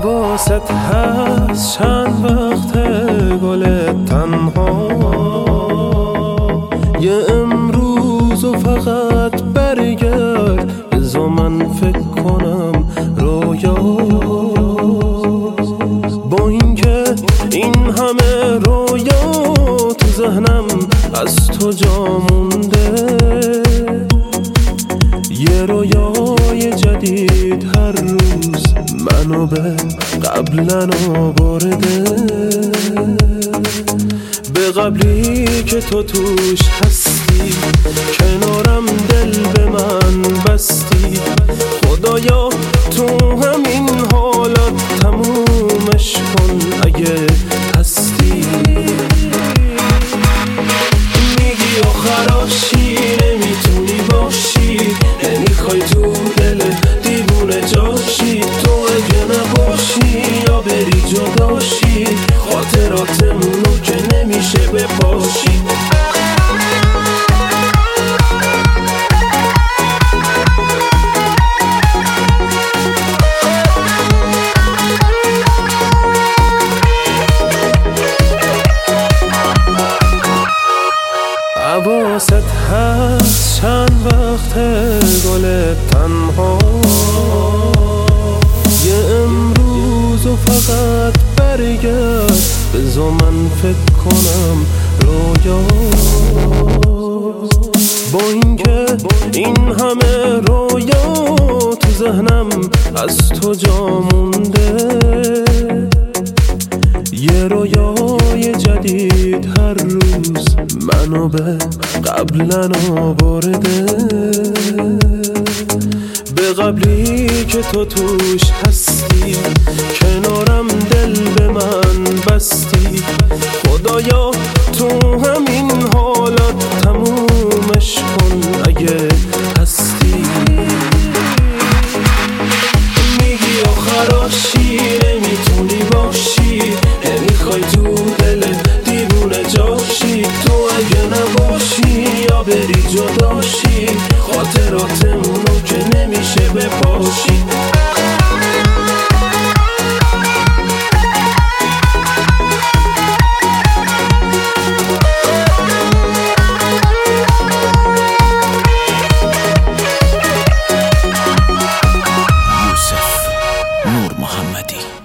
حواست هست چند وقت گل تنها یه امروز و فقط برگرد بذار من فکر کنم رویا با اینکه این همه رویا تو ذهنم از تو جا مونده یه رویای جدید هر روز منو به قبلن آورده به قبلی که تو توش هستی کنارم دل به من بستی خدایا تو همین حالات تمومش کن اگه هستی میگی آخراشی نمیتونی باشی نمیخوای تو دل دیوونه جاشی تو اگه نباشی یا بری جداشی خاطراتمونو که نمیشه بپاشی حواست هست چند وقت گل تنها یه امروز و فقط برگرد بذار من فکر کنم رویا با اینکه این همه رویا تو ذهنم از تو جا مونده یه رویای جدید هر روز منو به قبلن آورده به قبلی که تو توش هستی کنارم دل به من بستی خدایا تو همین حالات تمومش کن اگه هستی میگی آخراشی نمیتونی باشی نمیخوای تو دل دیوونه جاشی تو اگه نباشی یا بری جداشی خاطراتمونو که نمیشه بپاشی یوسف نور محمدی